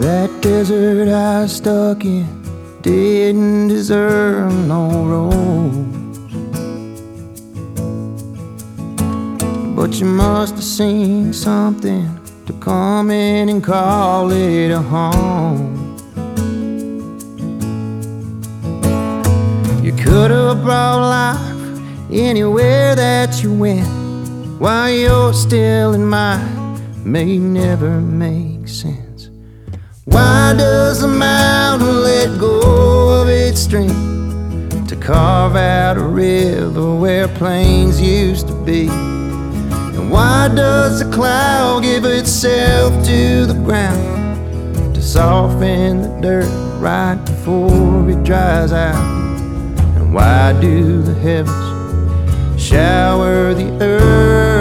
That desert I stuck in didn't deserve no rose, but you must have seen something to come in and call it a home. You could have brought life anywhere that you went. While you're still in mine may never make sense. Why does the mountain let go of its strength to carve out a river where plains used to be? And why does the cloud give itself to the ground to soften the dirt right before it dries out? And why do the heavens shower the earth